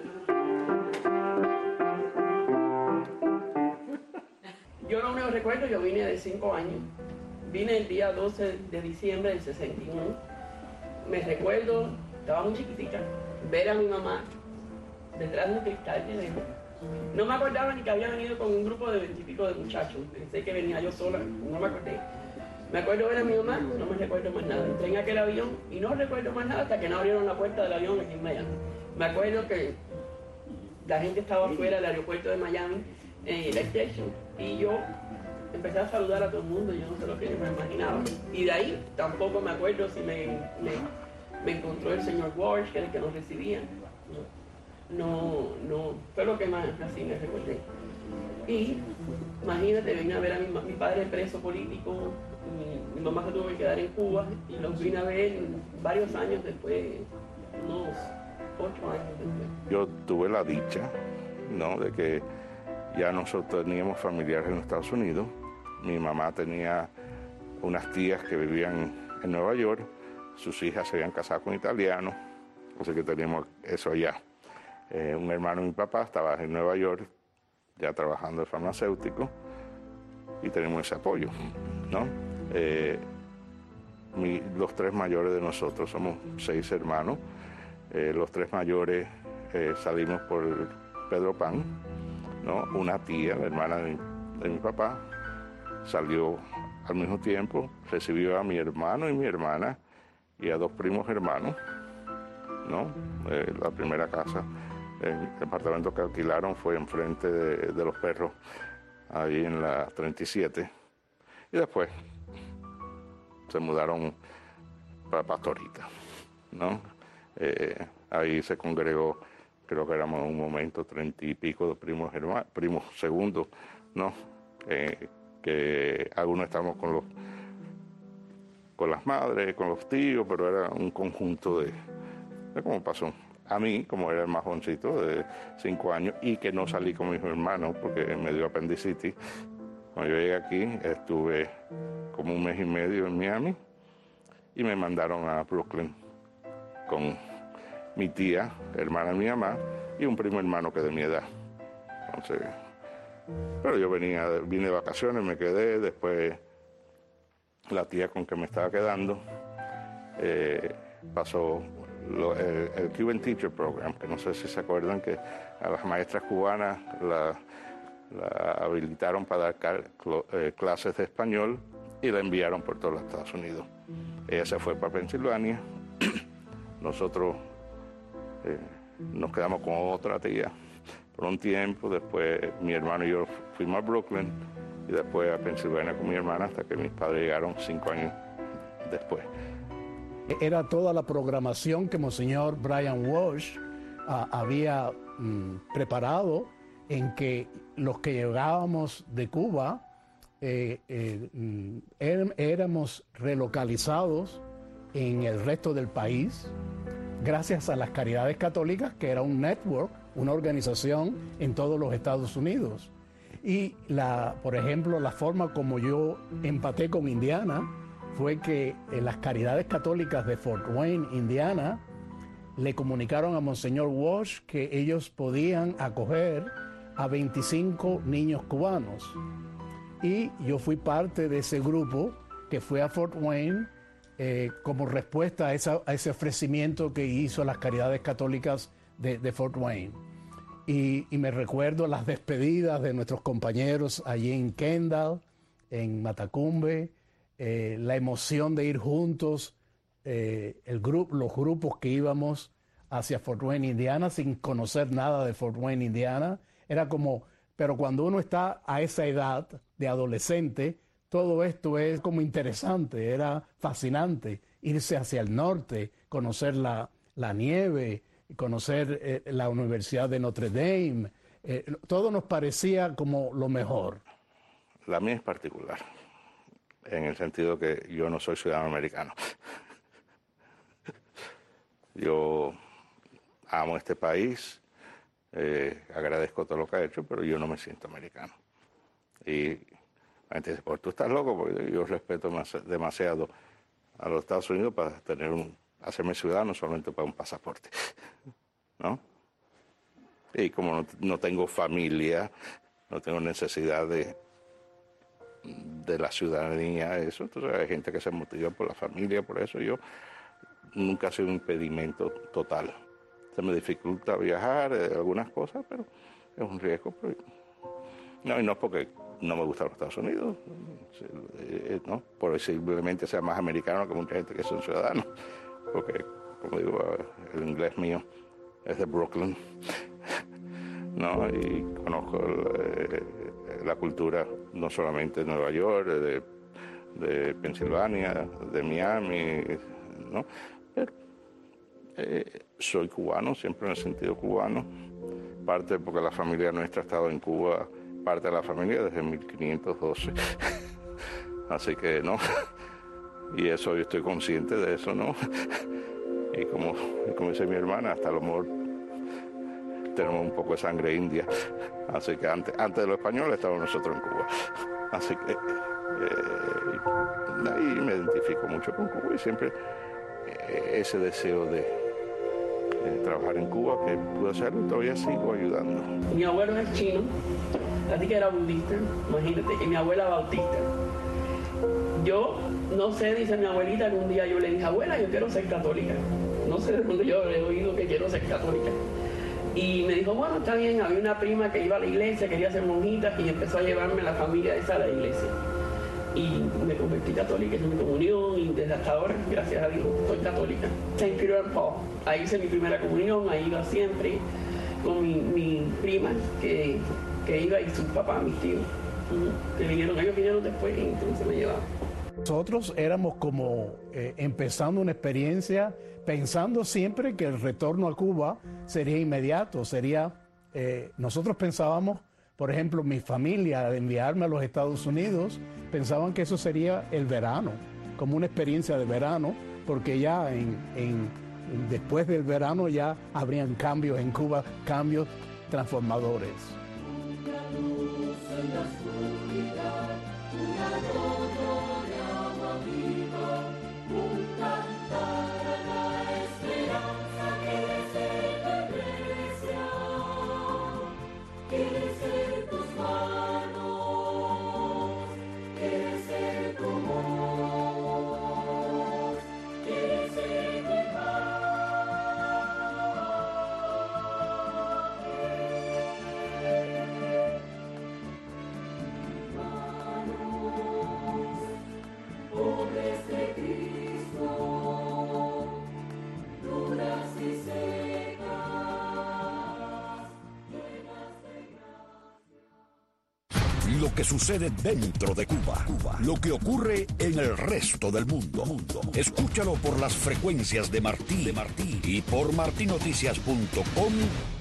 Yo no me recuerdo, yo vine de cinco años. Vine el día doce de diciembre del sesenta y uno. Me recuerdo, estaba muy chiquitita, ver a mi mamá detrás de un cristal de lejos. No me acordaba ni que había venido con un grupo de veintipico de muchachos. Pensé que venía yo sola, no me acordé. Me acuerdo ver a mi mamá, no me recuerdo más nada. Entré en aquel avión y no recuerdo más nada hasta que no abrieron la puerta del avión aquí en Miami. Me acuerdo que la gente estaba afuera del aeropuerto de Miami, en el station, y yo empecé a saludar a todo el mundo, yo no sé lo que yo me imaginaba. Y de ahí tampoco me acuerdo si me, me, me encontró el señor Walsh, que era el que nos recibía. No, no, fue lo que más así me recordé. Y imagínate, vine a ver a mi, mi padre preso político, mi, mi mamá se tuvo que quedar en Cuba, y los vine a ver varios años después, unos ocho años después. Yo tuve la dicha, ¿no?, de que ya nosotros teníamos familiares en Estados Unidos. Mi mamá tenía unas tías que vivían en Nueva York, sus hijas se habían casado con italianos, así que teníamos eso allá. Eh, un hermano de mi papá estaba en Nueva York, ya trabajando de farmacéutico, y tenemos ese apoyo, ¿no? Eh, mi, los tres mayores de nosotros, somos seis hermanos, eh, los tres mayores eh, salimos por Pedro Pan, ¿no? Una tía, la hermana de mi, de mi papá, salió al mismo tiempo, recibió a mi hermano y mi hermana y a dos primos hermanos, ¿no? Eh, la primera casa, el departamento que alquilaron fue enfrente de, de los perros, ahí en la treinta y siete, y después se mudaron para Pastorita, ¿no? Eh, ahí se congregó, creo que éramos en un momento treinta y pico de primos hermanos, primos segundos, ¿no? Eh, que algunos estábamos con los con las madres, con los tíos, pero era un conjunto de, de cómo pasó. A mí, como era el más jovencito de cinco años, y que no salí con mis hermanos porque me dio apendicitis, cuando yo llegué aquí estuve como un mes y medio en Miami y me mandaron a Brooklyn con mi tía, hermana de mi mamá, y un primo hermano que de mi edad. Entonces, pero yo venía, vine de vacaciones, me quedé, después la tía con que me estaba quedando eh, pasó lo, el, el Cuban Teacher Program, que no sé si se acuerdan que a las maestras cubanas la, la habilitaron para dar cal, eh, clases de español y la enviaron por todos los Estados Unidos. Ella se fue para Pensilvania, nosotros eh, nos quedamos con otra tía por un tiempo, después mi hermano y yo fuimos a Brooklyn y después a Pensilvania con mi hermana hasta que mis padres llegaron cinco años después. Era toda la programación que Monseñor Brian Walsh uh, había um, preparado, en que los que llegábamos de Cuba eh, eh, um, er, éramos relocalizados en el resto del país gracias a las Caridades Católicas, que era un network, una organización en todos los Estados Unidos. Y, la, por ejemplo, la forma como yo empaté con Indiana fue que en las Caridades Católicas de Fort Wayne, Indiana, le comunicaron a Monseñor Walsh que ellos podían acoger a veinticinco niños cubanos. Y yo fui parte de ese grupo que fue a Fort Wayne eh, como respuesta a, esa, a ese ofrecimiento que hizo las Caridades Católicas de, de Fort Wayne. Y, y me recuerdo las despedidas de nuestros compañeros allí en Kendall, en Matacumbe, eh, la emoción de ir juntos, eh, el grupo, los grupos que íbamos hacia Fort Wayne, Indiana, sin conocer nada de Fort Wayne, Indiana. Era como, pero cuando uno está a esa edad de adolescente, todo esto es como interesante, era fascinante. Irse hacia el norte, conocer la, la nieve, conocer eh, la Universidad de Notre Dame, eh, todo nos parecía como lo mejor. La mía es particular, en el sentido que yo no soy ciudadano americano. Yo amo este país, eh, agradezco todo lo que ha hecho, pero yo no me siento americano. Y la gente dice, pues tú estás loco, porque yo respeto demasiado a los Estados Unidos para tener un, hacerme ciudadano solamente para un pasaporte, ¿no? Y como no, no tengo familia, no tengo necesidad de, de la ciudadanía, eso, entonces hay gente que se motiva por la familia, por eso yo nunca ha sido un impedimento total. Se me dificulta viajar, eh, algunas cosas, pero es un riesgo. Pero, no, y no es porque no me gusta los Estados Unidos, eh, no, posiblemente sea más americano que mucha gente que son ciudadanos, porque, como digo, el inglés mío es de Brooklyn, ¿no? Y conozco el, la cultura no solamente de Nueva York, de, de Pensilvania, de Miami, ¿no? Pero eh, soy cubano, siempre en el sentido cubano, parte porque la familia nuestra ha estado en Cuba, parte de la familia desde mil quinientos doce, así que no, y eso yo estoy consciente de eso, ¿no? Y como, como dice mi hermana, hasta lo mejor tenemos un poco de sangre india, así que antes, antes de los españoles estábamos nosotros en Cuba, así que eh, ahí me identifico mucho con Cuba y siempre eh, ese deseo de eh, trabajar en Cuba, que pude hacerlo, todavía sigo ayudando. Mi abuelo es chino, así que era budista, imagínate, y mi abuela bautista. Yo no sé, dice mi abuelita, que un día yo le dije, abuela, yo quiero ser católica. No sé de dónde yo he oído que quiero ser católica. Y me dijo, bueno, está bien, había una prima que iba a la iglesia, quería ser monjita, y empezó a llevarme la familia esa a la iglesia. Y me convertí católica, hice mi comunión, y desde hasta ahora, gracias a Dios, soy católica. Saint Peter and Paul, ahí hice mi primera comunión, ahí iba siempre, con mi, mi prima, que, que iba, y su papá, mis tíos, que vinieron, ellos vinieron después, y entonces me llevaban. Nosotros éramos como eh, empezando una experiencia, pensando siempre que el retorno a Cuba sería inmediato, sería, eh, nosotros pensábamos, por ejemplo, mi familia, de enviarme a los Estados Unidos, pensaban que eso sería el verano, como una experiencia de verano, porque ya en, en, después del verano ya habrían cambios en Cuba, cambios transformadores. Lo que sucede dentro de Cuba, Cuba, lo que ocurre en el resto del mundo. mundo. Escúchalo por las frecuencias de Martí, de Martí y por martinoticias punto com